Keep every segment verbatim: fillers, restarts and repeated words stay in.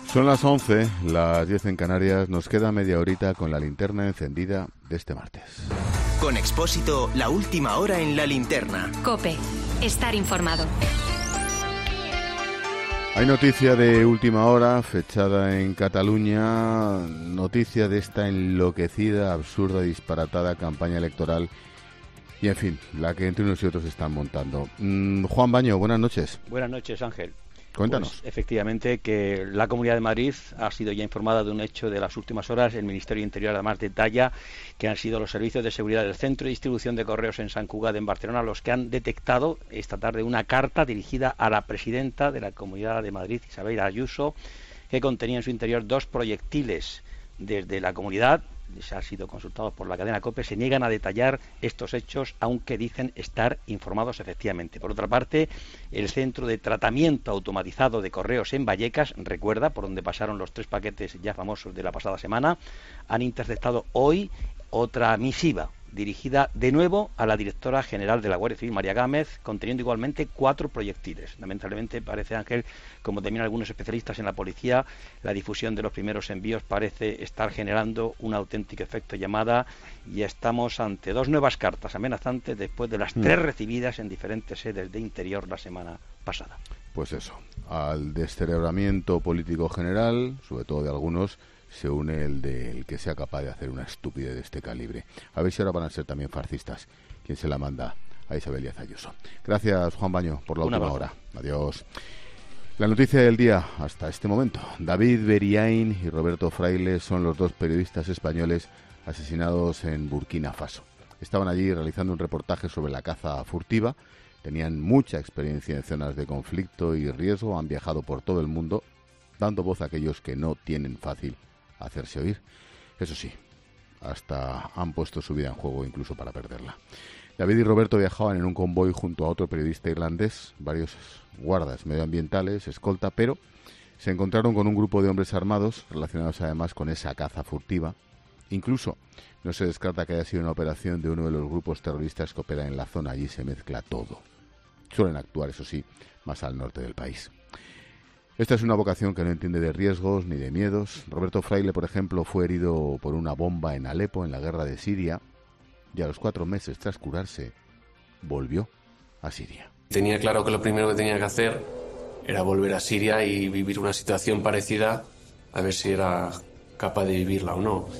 Son las once, las diez en Canarias. Nos queda media horita con la linterna encendida de este martes. Con Expósito, la última hora en la linterna. COPE, estar informado. Hay noticia de última hora, fechada en Cataluña, noticia de esta enloquecida, absurda, disparatada campaña electoral y, en fin, la que entre unos y otros están montando. Mm, Juan Baño, buenas noches. Buenas noches, Ángel. Cuéntanos. Pues, efectivamente, que la Comunidad de Madrid ha sido ya informada de un hecho de las últimas horas. El Ministerio de Interior además detalla que han sido los servicios de seguridad del Centro de Distribución de Correos en Sant Cugat, en Barcelona, los que han detectado esta tarde una carta dirigida a la presidenta de la Comunidad de Madrid, Isabel Ayuso, que contenía en su interior dos proyectiles. Desde la comunidad, se ha sido consultados por la cadena COPE, se niegan a detallar estos hechos, aunque dicen estar informados efectivamente. Por otra parte, el Centro de Tratamiento Automatizado de Correos en Vallecas, recuerda, por donde pasaron los tres paquetes ya famosos de la pasada semana, han interceptado hoy otra misiva dirigida de nuevo a la directora general de la Guardia Civil, María Gámez, conteniendo igualmente cuatro proyectiles. Lamentablemente, parece, Ángel, como también algunos especialistas en la policía, la difusión de los primeros envíos parece estar generando un auténtico efecto llamada, y estamos ante dos nuevas cartas amenazantes después de las mm. tres recibidas en diferentes sedes de Interior la semana pasada. Pues eso, al descerebramiento político general, sobre todo de algunos, se une el de el que sea capaz de hacer una estupidez de este calibre. A ver si ahora van a ser también fascistas quien se la manda a Isabel Díaz Ayuso. Gracias, Juan Baño, por la Una última baja. hora. Adiós. La noticia del día hasta este momento. David Beriain y Roberto Fraile son los dos periodistas españoles asesinados en Burkina Faso. Estaban allí realizando un reportaje sobre la caza furtiva. Tenían mucha experiencia en zonas de conflicto y riesgo. Han viajado por todo el mundo, dando voz a aquellos que no tienen fácil hacerse oír. Eso sí, hasta han puesto su vida en juego incluso para perderla. David y Roberto viajaban en un convoy junto a otro periodista irlandés, varios guardas medioambientales, escolta, pero se encontraron con un grupo de hombres armados relacionados además con esa caza furtiva. Incluso no se descarta que haya sido una operación de uno de los grupos terroristas que opera en la zona. Allí se mezcla todo. Suelen actuar, eso sí, más al norte del país. Esta es una vocación que no entiende de riesgos ni de miedos. Roberto Fraile, por ejemplo, fue herido por una bomba en Alepo, en la guerra de Siria, y a los cuatro meses tras curarse, volvió a Siria. Tenía claro que lo primero que tenía que hacer era volver a Siria y vivir una situación parecida, a ver si era capaz de vivirla o no.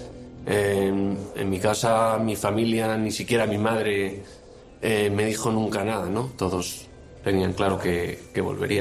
En, en mi casa, mi familia, ni siquiera mi madre eh, me dijo nunca nada, ¿no? Todos tenían claro que, que volvería.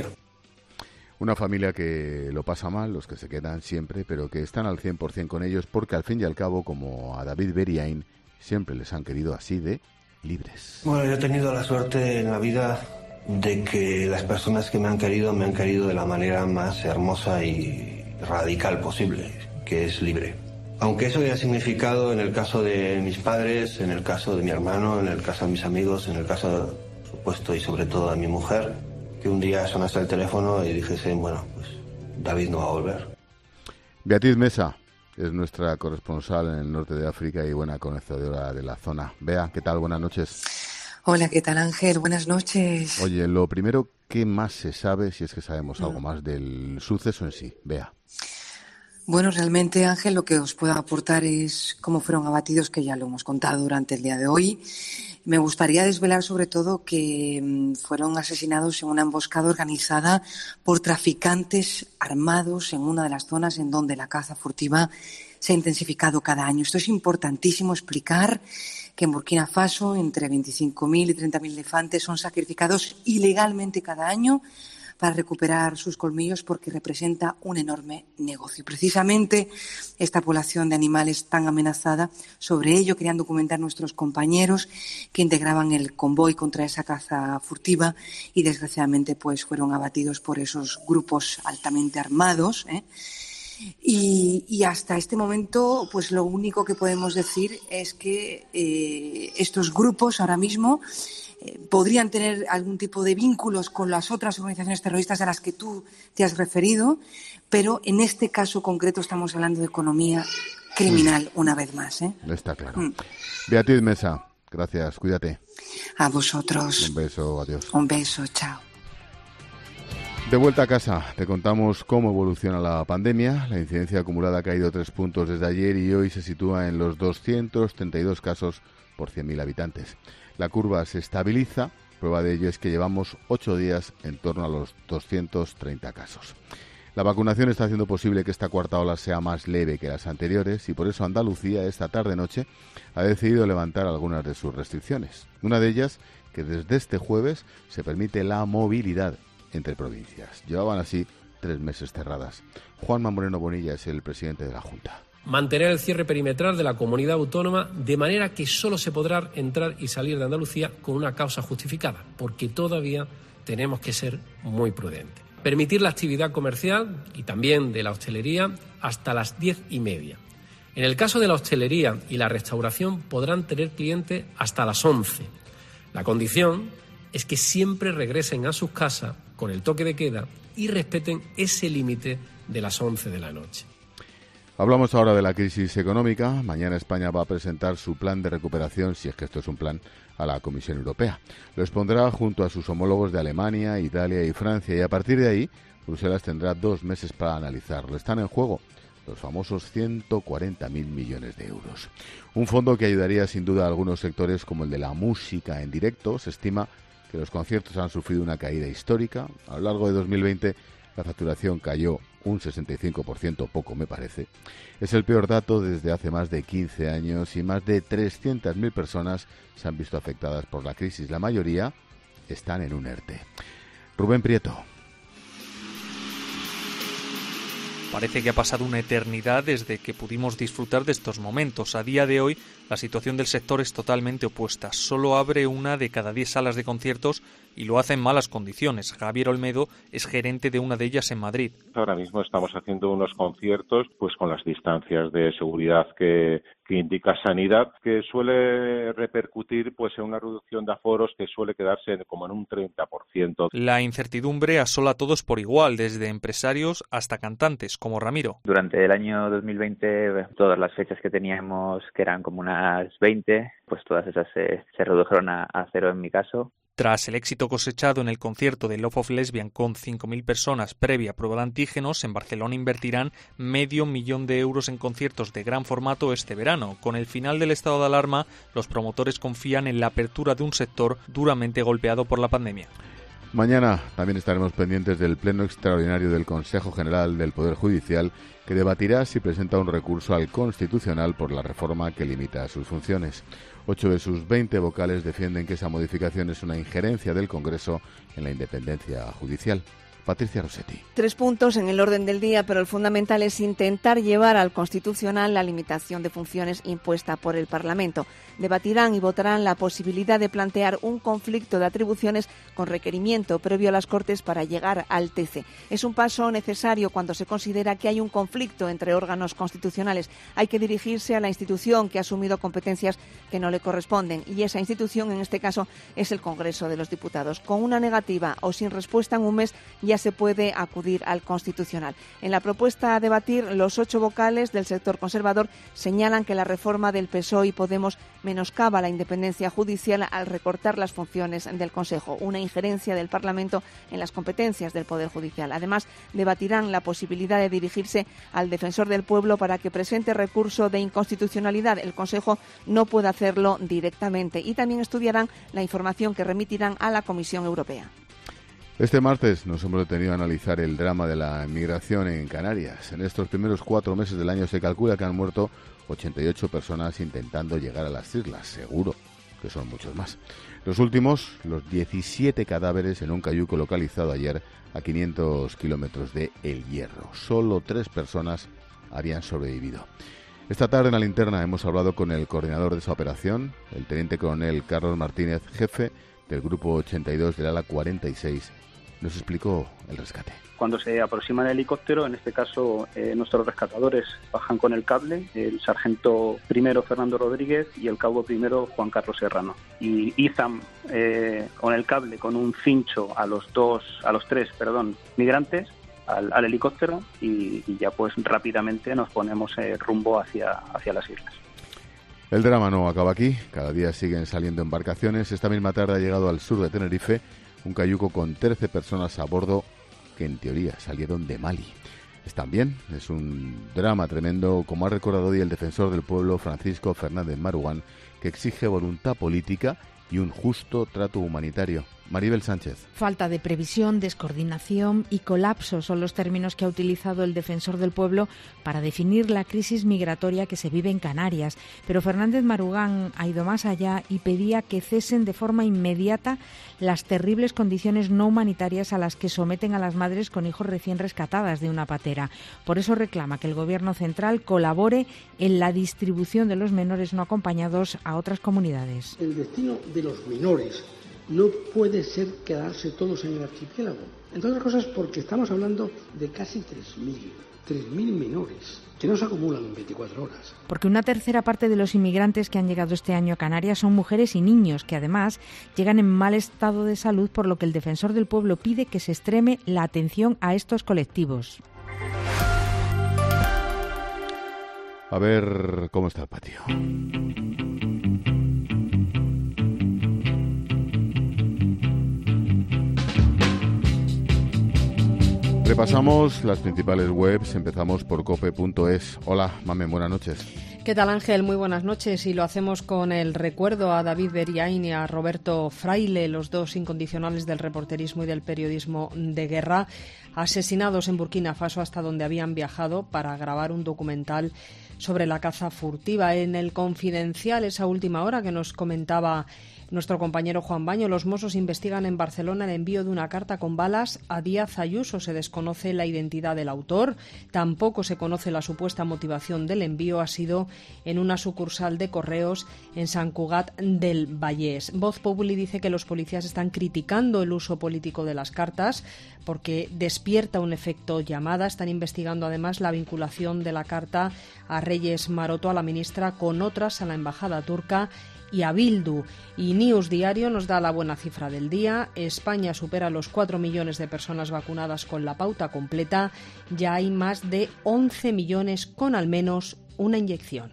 Una familia que lo pasa mal, los que se quedan siempre, pero que están al cien por ciento con ellos, porque al fin y al cabo, como a David Beriain, siempre les han querido así de libres. Bueno, yo he tenido la suerte en la vida de que las personas que me han querido, me han querido de la manera más hermosa y radical posible, que es libre. Aunque eso haya significado, en el caso de mis padres, en el caso de mi hermano, en el caso de mis amigos, en el caso, por supuesto, y sobre todo de mi mujer, que un día sonase el teléfono y dijese, bueno, pues David no va a volver. Beatriz Mesa es nuestra corresponsal en el norte de África y buena conocedora de la zona. Bea, ¿qué tal? Buenas noches. Hola, ¿qué tal, Ángel? Buenas noches. Oye, lo primero, ¿qué más se sabe, si es que sabemos algo más del suceso en sí? Bea. Bueno, realmente, Ángel, lo que os puedo aportar es cómo fueron abatidos, que ya lo hemos contado durante el día de hoy. Me gustaría desvelar sobre todo que fueron asesinados en una emboscada organizada por traficantes armados en una de las zonas en donde la caza furtiva se ha intensificado cada año. Esto es importantísimo explicar, que en Burkina Faso entre veinticinco mil y treinta mil elefantes son sacrificados ilegalmente cada año para recuperar sus colmillos, porque representa un enorme negocio. Precisamente esta población de animales tan amenazada, sobre ello querían documentar nuestros compañeros que integraban el convoy contra esa caza furtiva y desgraciadamente pues fueron abatidos por esos grupos altamente armados, ¿eh? Y, y hasta este momento, pues lo único que podemos decir es que eh, estos grupos ahora mismo eh, podrían tener algún tipo de vínculos con las otras organizaciones terroristas a las que tú te has referido, pero en este caso concreto estamos hablando de economía criminal una vez más, ¿eh? Está claro. Mm. Beatriz Mesa, gracias, cuídate. A vosotros. Un beso, adiós. Un beso, chao. De vuelta a casa, te contamos cómo evoluciona la pandemia. La incidencia acumulada ha caído tres puntos desde ayer y hoy se sitúa en los doscientos treinta y dos casos por cien mil habitantes. La curva se estabiliza, prueba de ello es que llevamos ocho días en torno a los doscientos treinta casos. La vacunación está haciendo posible que esta cuarta ola sea más leve que las anteriores y por eso Andalucía esta tarde-noche ha decidido levantar algunas de sus restricciones. Una de ellas, que desde este jueves se permite la movilidad entre provincias. Llevaban así tres meses cerradas. Juanma Moreno Bonilla es el presidente de la Junta. Mantener el cierre perimetral de la comunidad autónoma de manera que solo se podrá entrar y salir de Andalucía con una causa justificada, porque todavía tenemos que ser muy prudentes. Permitir la actividad comercial y también de la hostelería hasta las diez y media. En el caso de la hostelería y la restauración podrán tener clientes hasta las once. La condición es que siempre regresen a sus casas con el toque de queda y respeten ese límite de las once de la noche. Hablamos ahora de la crisis económica. Mañana España va a presentar su plan de recuperación, si es que esto es un plan, a la Comisión Europea. Lo expondrá junto a sus homólogos de Alemania, Italia y Francia y a partir de ahí Bruselas tendrá dos meses para analizarlo. Están en juego los famosos ciento cuarenta mil millones de euros. Un fondo que ayudaría sin duda a algunos sectores como el de la música en directo. Se estima que los conciertos han sufrido una caída histórica. A lo largo de dos mil veinte la facturación cayó un sesenta y cinco por ciento, poco me parece. Es el peor dato desde hace más de quince años y más de trescientas mil personas se han visto afectadas por la crisis. La mayoría están en un ERTE. Rubén Prieto. Parece que ha pasado una eternidad desde que pudimos disfrutar de estos momentos. A día de hoy, la situación del sector es totalmente opuesta. Solo abre una de cada diez salas de conciertos y lo hace en malas condiciones. Javier Olmedo es gerente de una de ellas en Madrid. Ahora mismo estamos haciendo unos conciertos pues con las distancias de seguridad que, que indica Sanidad, que suele repercutir pues en una reducción de aforos que suele quedarse como en un treinta por ciento. La incertidumbre asola a todos por igual, desde empresarios hasta cantantes, como Ramiro. Durante el año dos mil veinte, todas las fechas que teníamos, que eran como unas veinte, pues todas esas se, se redujeron a, a cero en mi caso. Tras el éxito cosechado en el concierto de Love of Lesbian con cinco mil personas previa prueba de antígenos, en Barcelona invertirán medio millón de euros en conciertos de gran formato este verano. Con el final del estado de alarma, los promotores confían en la apertura de un sector duramente golpeado por la pandemia. Mañana también estaremos pendientes del pleno extraordinario del Consejo General del Poder Judicial, que debatirá si presenta un recurso al Constitucional por la reforma que limita sus funciones. Ocho de sus veinte vocales defienden que esa modificación es una injerencia del Congreso en la independencia judicial. Patricia Rossetti. Tres puntos en el orden del día, pero el fundamental es intentar llevar al Constitucional la limitación de funciones impuesta por el Parlamento. Debatirán y votarán la posibilidad de plantear un conflicto de atribuciones con requerimiento previo a las Cortes para llegar al T C. Es un paso necesario cuando se considera que hay un conflicto entre órganos constitucionales. Hay que dirigirse a la institución que ha asumido competencias que no le corresponden y esa institución, en este caso, es el Congreso de los Diputados. Con una negativa o sin respuesta en un mes ya se puede acudir al Constitucional. En la propuesta a debatir, los ocho vocales del sector conservador señalan que la reforma del P S O E y Podemos menoscaba la independencia judicial al recortar las funciones del Consejo, una injerencia del Parlamento en las competencias del Poder Judicial. Además, debatirán la posibilidad de dirigirse al Defensor del Pueblo para que presente recurso de inconstitucionalidad. El Consejo no puede hacerlo directamente y también estudiarán la información que remitirán a la Comisión Europea. Este martes nos hemos detenido a analizar el drama de la inmigración en Canarias. En estos primeros cuatro meses del año se calcula que han muerto ochenta y ocho personas intentando llegar a las islas. Seguro que son muchos más. Los últimos, los diecisiete cadáveres en un cayuco localizado ayer a quinientos kilómetros de El Hierro. Solo tres personas habían sobrevivido. Esta tarde en la linterna hemos hablado con el coordinador de esa operación, el teniente coronel Carlos Martínez, jefe del Grupo ochenta y dos del ala cuarenta y seis. Nos explicó el rescate. Cuando se aproxima el helicóptero, en este caso eh, nuestros rescatadores bajan con el cable, el sargento primero Fernando Rodríguez y el cabo primero Juan Carlos Serrano. Y izan eh, con el cable, con un cincho a los dos, a los tres, perdón, migrantes al, al helicóptero y, y ya pues rápidamente nos ponemos eh, rumbo hacia, hacia las islas. El drama no acaba aquí. Cada día siguen saliendo embarcaciones. Esta misma tarde ha llegado al sur de Tenerife un cayuco con trece personas a bordo que en teoría salieron de Mali. Están bien, es un drama tremendo, como ha recordado hoy el defensor del pueblo Francisco Fernández Marugán, que exige voluntad política y un justo trato humanitario. Maribel Sánchez. Falta de previsión, descoordinación y colapso son los términos que ha utilizado el defensor del pueblo para definir la crisis migratoria que se vive en Canarias. Pero Fernández Marugán ha ido más allá y pedía que cesen de forma inmediata las terribles condiciones no humanitarias a las que someten a las madres con hijos recién rescatadas de una patera. Por eso reclama que el Gobierno central colabore en la distribución de los menores no acompañados a otras comunidades. El destino de los menores no puede ser quedarse todos en el archipiélago. Entre otras cosas porque estamos hablando de casi tres mil menores que no se acumulan en veinticuatro horas. Porque una tercera parte de los inmigrantes que han llegado este año a Canarias son mujeres y niños que además llegan en mal estado de salud, por lo que el defensor del pueblo pide que se extreme la atención a estos colectivos. A ver cómo está el patio. Repasamos las principales webs, empezamos por cope punto es. Hola, Mamen, buenas noches. ¿Qué tal, Ángel? Muy buenas noches, y lo hacemos con el recuerdo a David Beriain y a Roberto Fraile, los dos incondicionales del reporterismo y del periodismo de guerra, asesinados en Burkina Faso, hasta donde habían viajado para grabar un documental sobre la caza furtiva. En el Confidencial, esa última hora que nos comentaba nuestro compañero Juan Baño, los Mossos investigan en Barcelona el envío de una carta con balas a Díaz Ayuso. Se desconoce la identidad del autor, tampoco se conoce la supuesta motivación del envío. Ha sido en una sucursal de Correos en Sant Cugat del Vallès. Voz Populi dice que los policías están criticando el uso político de las cartas porque despierta un efecto llamada. Están investigando además la vinculación de la carta a Reyes Maroto, a la ministra, con otras, a la embajada turca y a Bildu. Y News Diario nos da la buena cifra del día. España supera los cuatro millones de personas vacunadas con la pauta completa. Ya hay más de once millones con al menos una inyección.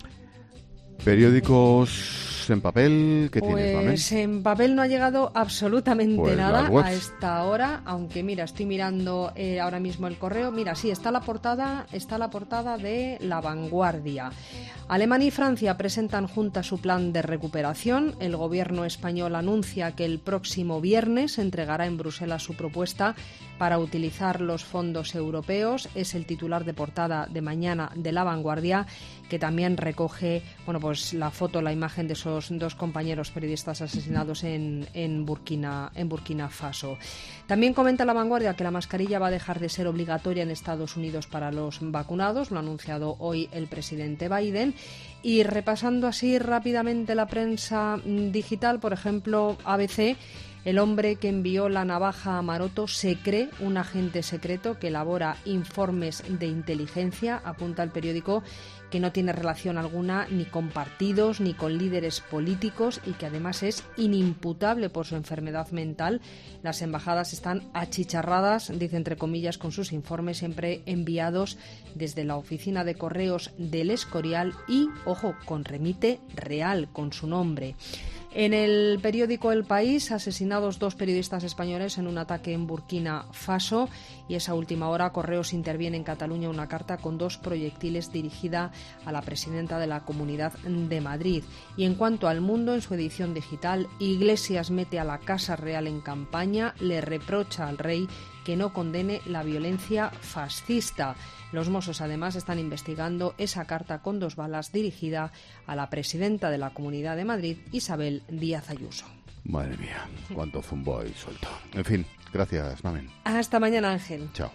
Periódicos en papel, ¿qué pues tienes, Mamen? Pues en papel no ha llegado absolutamente pues nada a esta hora, aunque mira, estoy mirando eh, ahora mismo el correo. Mira, sí, está la portada, está la portada de La Vanguardia. Alemania y Francia presentan juntas su plan de recuperación. El gobierno español anuncia que el próximo viernes entregará en Bruselas su propuesta para utilizar los fondos europeos. Es el titular de portada de mañana de La Vanguardia, que también recoge, bueno, pues la foto, la imagen de esos dos compañeros periodistas asesinados en, en, Burkina, en Burkina Faso. También comenta La Vanguardia que la mascarilla va a dejar de ser obligatoria en Estados Unidos para los vacunados. Lo ha anunciado hoy el presidente Biden. Y repasando así rápidamente la prensa digital, por ejemplo, A B C, el hombre que envió la navaja a Maroto se cree un agente secreto que elabora informes de inteligencia. Apunta el periódico que no tiene relación alguna ni con partidos ni con líderes políticos y que además es inimputable por su enfermedad mental. Las embajadas están achicharradas, dice entre comillas, con sus informes siempre enviados desde la oficina de correos del Escorial y, ojo, con remite real, con su nombre. En el periódico El País, asesinados dos periodistas españoles en un ataque en Burkina Faso, y esa última hora Correos interviene en Cataluña una carta con dos proyectiles dirigida a la presidenta de la Comunidad de Madrid. Y en cuanto al Mundo, en su edición digital, Iglesias mete a la Casa Real en campaña, le reprocha al rey que no condene la violencia fascista. Los Mossos además están investigando esa carta con dos balas dirigida a la presidenta de la Comunidad de Madrid, Isabel Díaz Ayuso. Madre mía, cuánto zumbo hay suelto. En fin, gracias, Mamen. Hasta mañana, Ángel. Chao.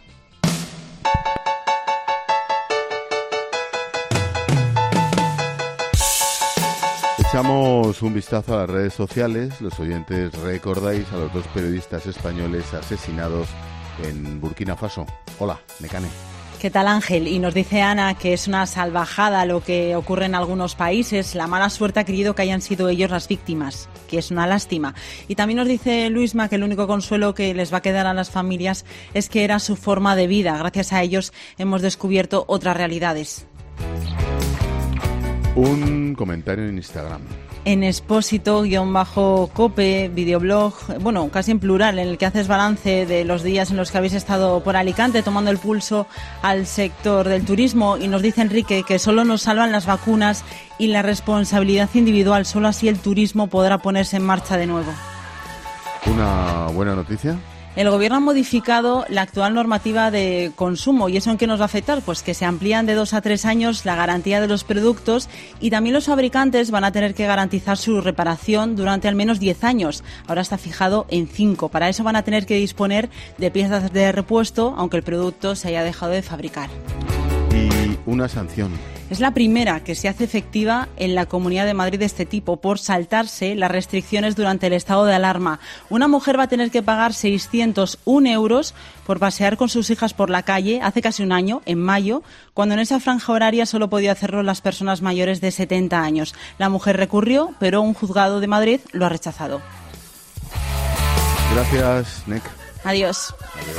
Echamos un vistazo a las redes sociales. Los oyentes recordáis a los dos periodistas españoles asesinados en Burkina Faso. Hola, Mecane. ¿Qué tal, Ángel? Y nos dice Ana que es una salvajada lo que ocurre en algunos países. La mala suerte ha querido que hayan sido ellos las víctimas, que es una lástima. Y también nos dice Luisma que el único consuelo que les va a quedar a las familias es que era su forma de vida. Gracias a ellos hemos descubierto otras realidades. Un comentario en Instagram. en Expósito-Cope, videoblog, bueno, casi en plural, en el que haces balance de los días en los que habéis estado por Alicante tomando el pulso al sector del turismo. Y nos dice Enrique que solo nos salvan las vacunas y la responsabilidad individual. Solo así el turismo podrá ponerse en marcha de nuevo. Una buena noticia. El Gobierno ha modificado la actual normativa de consumo. ¿Y eso en qué nos va a afectar? Pues que se amplían de dos a tres años la garantía de los productos y también los fabricantes van a tener que garantizar su reparación durante al menos diez años. Ahora está fijado en cinco. Para eso van a tener que disponer de piezas de repuesto, aunque el producto se haya dejado de fabricar. Y una sanción. Es la primera que se hace efectiva en la Comunidad de Madrid de este tipo por saltarse las restricciones durante el estado de alarma. Una mujer va a tener que pagar seiscientos un euros por pasear con sus hijas por la calle hace casi un año, en mayo, cuando en esa franja horaria solo podía hacerlo las personas mayores de setenta años. La mujer recurrió, pero un juzgado de Madrid lo ha rechazado. Gracias, Nek. Adiós. Adiós.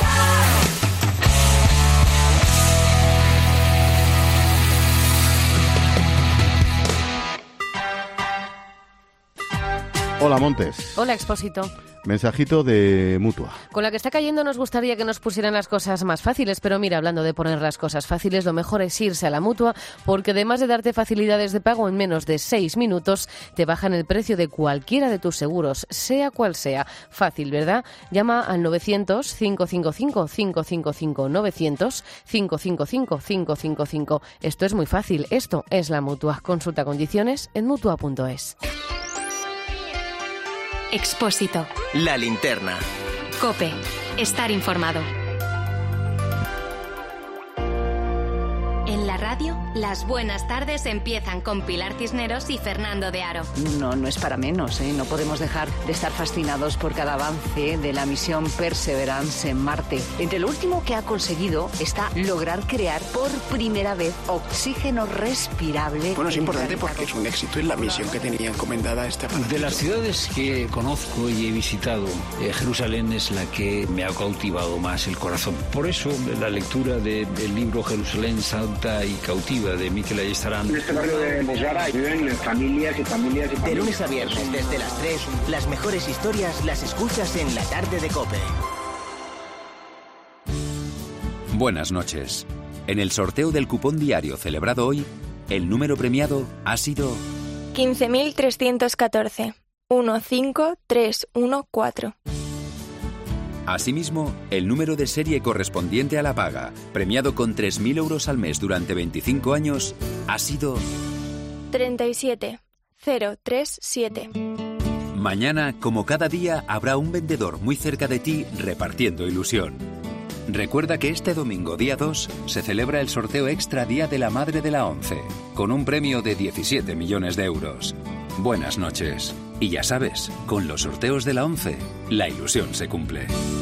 Hola, Montes. Hola, Expósito. Mensajito de Mutua. Con la que está cayendo nos gustaría que nos pusieran las cosas más fáciles, pero mira, hablando de poner las cosas fáciles, lo mejor es irse a la Mutua, porque además de darte facilidades de pago en menos de seis minutos, te bajan el precio de cualquiera de tus seguros, sea cual sea. Fácil, ¿verdad? Llama al novecientos, cinco cinco cinco, cinco cinco cinco, novecientos, cinco cinco cinco, cinco cinco cinco. Esto es muy fácil, esto es la Mutua. Consulta condiciones en mutua punto es. Expósito. La linterna. COPE. Estar informado. En la radio, las buenas tardes empiezan con Pilar Cisneros y Fernando de Aro. No, no es para menos, ¿eh? No podemos dejar de estar fascinados por cada avance de la misión Perseverance en Marte. Entre lo último que ha conseguido está lograr crear por primera vez oxígeno respirable. Bueno, es importante porque es un éxito en la misión que tenía encomendada este aparato. De las ciudades que conozco y he visitado, eh, Jerusalén es la que me ha cautivado más el corazón. Por eso, la lectura del libro Jerusalén Santa y cautiva de Mikel Ayestarán. En este barrio de Bosgara viven familias y familias y familias. De lunes a viernes desde las tres, las mejores historias las escuchas en la tarde de COPE. Buenas noches. En el sorteo del cupón diario celebrado hoy, el número premiado ha sido quince mil trescientos catorce, uno cinco tres uno cuatro. Asimismo, el número de serie correspondiente a la paga, premiado con tres mil euros al mes durante veinticinco años, ha sido treinta y siete cero treinta y siete. Mañana, como cada día, habrá un vendedor muy cerca de ti repartiendo ilusión. Recuerda que este domingo, día dos, se celebra el sorteo extra Día de la Madre de la ONCE, con un premio de diecisiete millones de euros. Buenas noches. Y ya sabes, con los sorteos de la ONCE, la ilusión se cumple.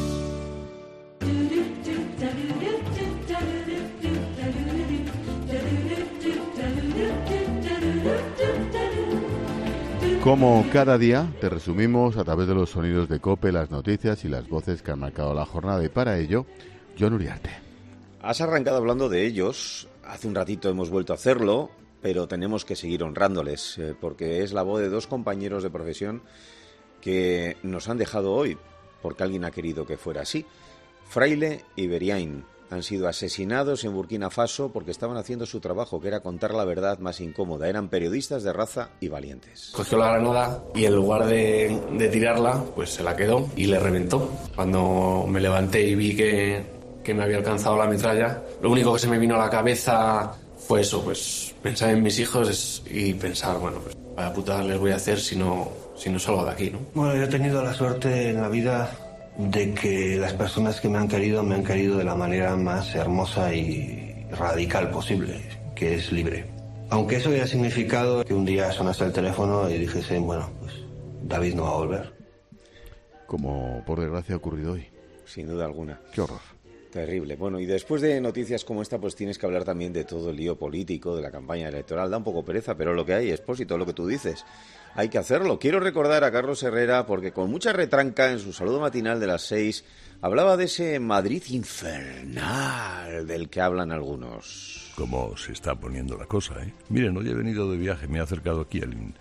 Como cada día, te resumimos a través de los sonidos de COPE las noticias y las voces que han marcado la jornada. Y para ello, Jon Uriarte. Has arrancado hablando de ellos. Hace un ratito hemos vuelto a hacerlo, pero tenemos que seguir honrándoles, eh, porque es la voz de dos compañeros de profesión que nos han dejado hoy, porque alguien ha querido que fuera así. Fraile y Beriain han sido asesinados en Burkina Faso porque estaban haciendo su trabajo, que era contar la verdad más incómoda. Eran periodistas de raza y valientes. Cogió la granada y en lugar de, de tirarla, pues se la quedó y le reventó. Cuando me levanté y vi que, que me había alcanzado la metralla, lo único que se me vino a la cabeza fue eso, pues pensar en mis hijos y pensar, bueno, pues vaya putada les voy a hacer si no, si no salgo de aquí, ¿no? Bueno, yo he tenido la suerte en la vida de que las personas que me han querido, me han querido de la manera más hermosa y radical posible, que es libre. Aunque eso haya significado que un día sonaste el teléfono y dijese, bueno, pues David no va a volver. Como por desgracia ha ocurrido hoy. Sin duda alguna. Qué horror. Terrible. Bueno, y después de noticias como esta, pues tienes que hablar también de todo el lío político, de la campaña electoral. Da un poco pereza, pero lo que hay, Expósito, lo que tú dices, hay que hacerlo. Quiero recordar a Carlos Herrera, porque con mucha retranca en su saludo matinal de las seis, hablaba de ese Madrid infernal del que hablan algunos. Cómo se está poniendo la cosa, ¿eh? Miren, hoy he venido de viaje, me he acercado aquí al,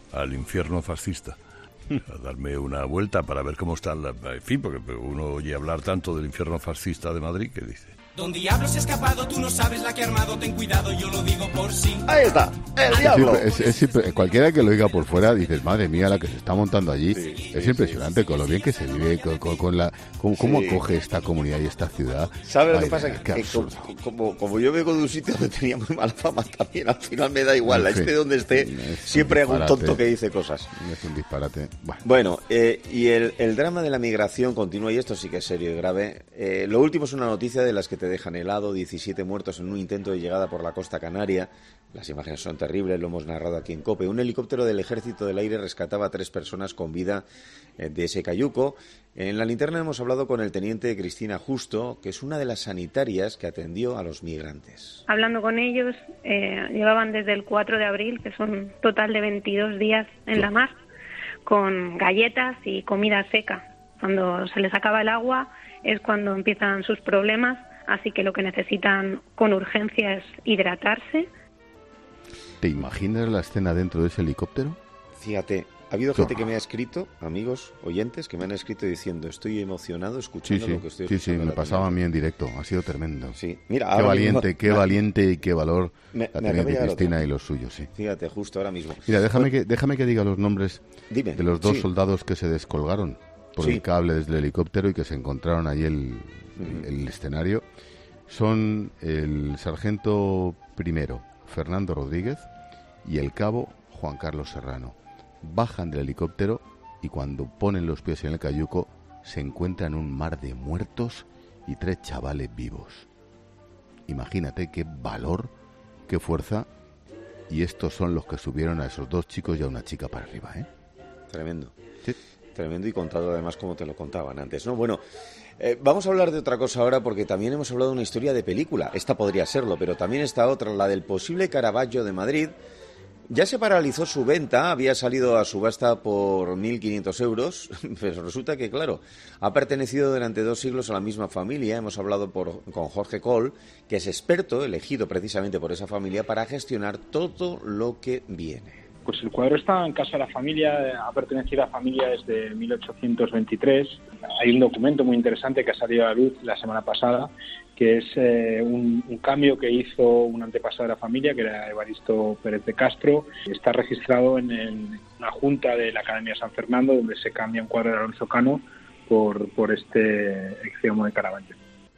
al infierno fascista. A darme una vuelta para ver cómo está, la, en fin, porque uno oye hablar tanto del infierno fascista de Madrid que dice... Don Diablo se ha escapado, tú no sabes la que ha armado, ten cuidado, yo lo digo por sí. Ahí está, el diablo. Es, es, es, cualquiera que lo oiga por fuera dices, madre mía, la que se está montando allí. Sí, es sí, impresionante sí, con lo bien que se vive, con, con, con la con, sí. cómo acoge esta comunidad y esta ciudad. ¿Sabes lo que pasa? Que, que como, como, como yo vengo de un sitio donde tenía muy mala fama también, al final me da igual, en fin, esté donde esté, siempre hago un tonto que dice cosas. Es un disparate. Bueno, bueno eh, y el, el drama de la migración continúa, y esto sí que es serio y grave. Eh, lo último es una noticia de las que te dejan helado, diecisiete muertos en un intento de llegada por la costa canaria. Las imágenes son terribles, lo hemos narrado aquí en COPE. Un helicóptero del Ejército del Aire rescataba a tres personas con vida de ese cayuco. En la linterna hemos hablado con el teniente Cristina Justo, que es una de las sanitarias que atendió a los migrantes. Hablando con ellos, eh, llevaban desde el cuatro de abril, que son un total de veintidós días en la mar, con galletas y comida seca. Cuando se les acaba el agua es cuando empiezan sus problemas. Así que lo que necesitan con urgencia es hidratarse. ¿Te imaginas la escena dentro de ese helicóptero? Fíjate, ha habido gente que me ha escrito, amigos, oyentes, que me han escrito diciendo, estoy emocionado escuchando sí, sí, lo que estoy escuchando. Sí, sí, me pasaba a mí en directo, ha sido tremendo. Sí, mira, qué valiente, mismo, qué valiente y qué valor me, la me teniente Cristina otro. Y los suyos, sí. Fíjate, justo ahora mismo. Mira, déjame que, déjame que diga los nombres Dime, de los dos sí. soldados que se descolgaron por sí. el cable desde el helicóptero y que se encontraron allí el, uh-huh. el, el escenario. Son el sargento primero, Fernando Rodríguez, y el cabo, Juan Carlos Serrano. Bajan del helicóptero y cuando ponen los pies en el cayuco se encuentran un mar de muertos y tres chavales vivos. Imagínate qué valor, qué fuerza, y estos son los que subieron a esos dos chicos y a una chica para arriba, ¿eh? Tremendo. Sí. Tremendo y contado además como te lo contaban antes, ¿no? Bueno, eh, vamos a hablar de otra cosa ahora porque también hemos hablado de una historia de película. Esta podría serlo, pero también esta otra, la del posible Caravaggio de Madrid. Ya se paralizó su venta, había salido a subasta por mil quinientos euros, pero resulta que, claro, ha pertenecido durante dos siglos a la misma familia. Hemos hablado por, con Jorge Coll, que es experto, elegido precisamente por esa familia, para gestionar todo lo que viene. Pues el cuadro está en casa de la familia, ha pertenecido a la familia desde mil ochocientos veintitrés. Hay un documento muy interesante que ha salido a la luz la semana pasada, que es eh, un, un cambio que hizo un antepasado de la familia, que era Evaristo Pérez de Castro. Está registrado en, el, en una junta de la Academia de San Fernando, donde se cambia un cuadro de Alonso Cano por, por este Extremo de Caravaggio.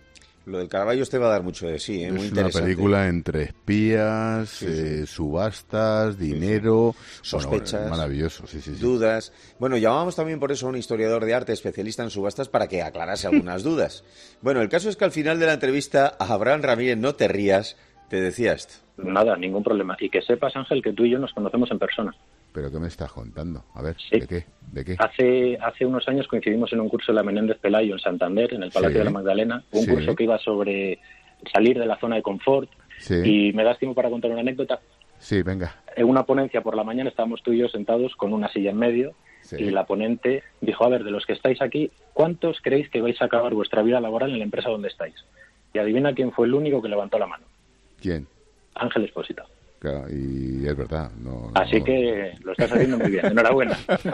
Lo del Caravaggio te va a dar mucho de sí, ¿eh? Muy es interesante. Una película entre espías, sí, sí. Eh, subastas, dinero, sí, sí. sospechas, bueno, maravilloso, sí, sí, sí. dudas. Bueno, llamamos también por eso a un historiador de arte especialista en subastas para que aclarase algunas dudas. Bueno, el caso es que al final de la entrevista a Abraham Ramírez, no te rías, te decía esto. Nada, ningún problema. Y que sepas, Ángel, que tú y yo nos conocemos en persona. ¿Pero qué me estás contando? A ver, sí. ¿de qué? ¿De qué? Hace, hace unos años coincidimos en un curso de la Menéndez Pelayo en Santander, en el Palacio sí. de la Magdalena, un sí. curso que iba sobre salir de la zona de confort, sí. y me das tiempo para contar una anécdota. Sí, venga. En una ponencia por la mañana estábamos tú y yo sentados con una silla en medio, sí. y la ponente dijo, a ver, de los que estáis aquí, ¿cuántos creéis que vais a acabar vuestra vida laboral en la empresa donde estáis? Y adivina quién fue el único que levantó la mano. ¿Quién? Ángel Expósito. Claro, y es verdad. No, Así no... que lo estás haciendo muy bien, enhorabuena.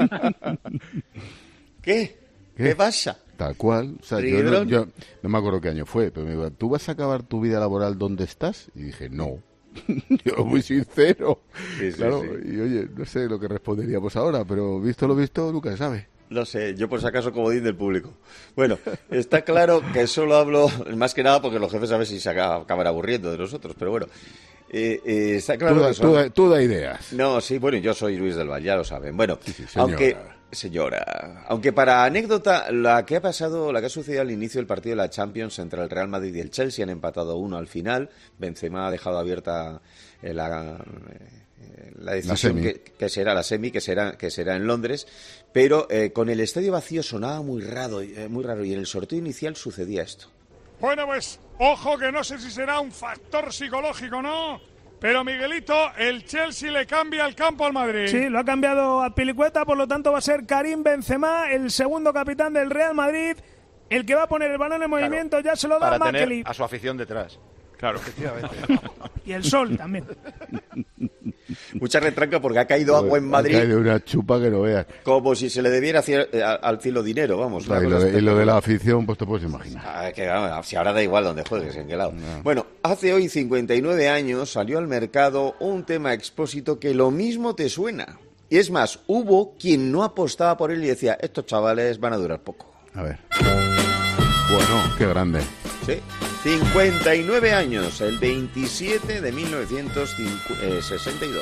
¿Qué? ¿Qué? ¿Qué pasa? Tal cual. O sea, yo no, yo no me acuerdo qué año fue, pero me dijo, ¿tú vas a acabar tu vida laboral donde estás? Y dije, no. Yo muy sincero. Sí, sí, claro, sí. Y oye, no sé lo que responderíamos ahora, pero visto lo visto, nunca se sabe. No sé, yo por si acaso comodín del público. Bueno, está claro que solo hablo más que nada porque los jefes a ver si se acaban aburriendo de nosotros, pero bueno. Eh, eh, está claro tú, da, que son... tú, da, tú da ideas. No, sí, bueno, yo soy Luis del Val, ya lo saben. Bueno, sí, sí, señora. aunque señora, aunque para anécdota, la que ha pasado, la que ha sucedido al inicio del partido de la Champions entre el Real Madrid y el Chelsea, han empatado uno al final. Benzema ha dejado abierta eh, la eh, la decisión la que, que será la semi, que será que será en Londres, pero eh, con el estadio vacío sonaba muy raro, eh, muy raro y en el sorteo inicial sucedía esto. Bueno, pues, ojo que no sé si será un factor psicológico o no, pero Miguelito, el Chelsea le cambia el campo al Madrid. Sí, lo ha cambiado a Pilicueta, por lo tanto va a ser Karim Benzema, el segundo capitán del Real Madrid, el que va a poner el balón en movimiento, claro, ya se lo da a Makely. A su afición detrás. Claro. Efectivamente. Y el sol también. Mucha retranca porque ha caído agua en Madrid. Ha caído una chupa que no veas. Como si se le debiera hacer al cielo dinero, vamos. O sea, y, lo de, y lo de la afición, pues te puedes imaginar. Ah, que, vamos, si ahora da igual donde juegues, en qué lado. No. Bueno, hace hoy cincuenta y nueve años salió al mercado un tema Expósito que lo mismo te suena. Y es más, hubo quien no apostaba por él y decía, estos chavales van a durar poco. A ver. Bueno, qué grande. Sí, cincuenta y nueve años, el veintisiete de mil novecientos sesenta y dos.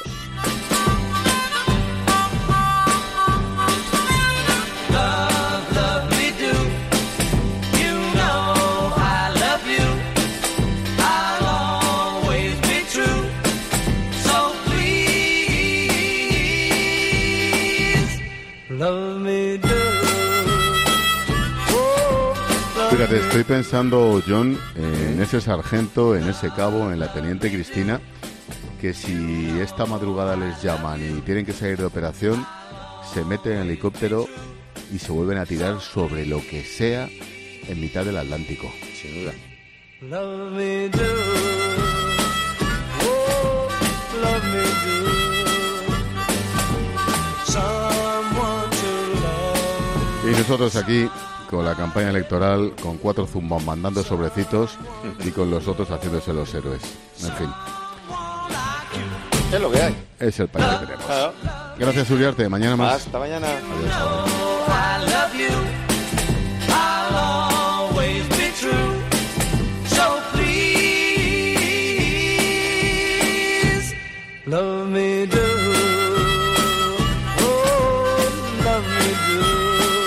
Fíjate, estoy pensando, John, en ese sargento, en ese cabo, en la teniente Cristina, que si esta madrugada les llaman y tienen que salir de operación, se meten en el helicóptero y se vuelven a tirar sobre lo que sea en mitad del Atlántico. Sin duda. Love me do. Oh, love me do. Someone to love. Y nosotros aquí, con la campaña electoral, con cuatro zumbos mandando sobrecitos y con los otros haciéndose los héroes. En fin. Es lo que hay. Es el país que tenemos. Claro. Gracias, Uriarte. Mañana más. Hasta mañana. Adiós. Love me do. Oh, love me do.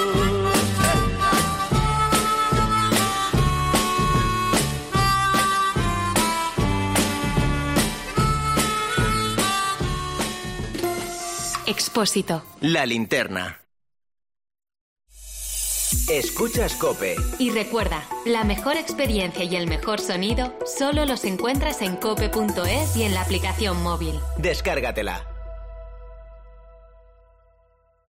Expósito. La linterna. Escuchas COPE. Y recuerda, la mejor experiencia y el mejor sonido solo los encuentras en cope punto es y en la aplicación móvil. Descárgatela.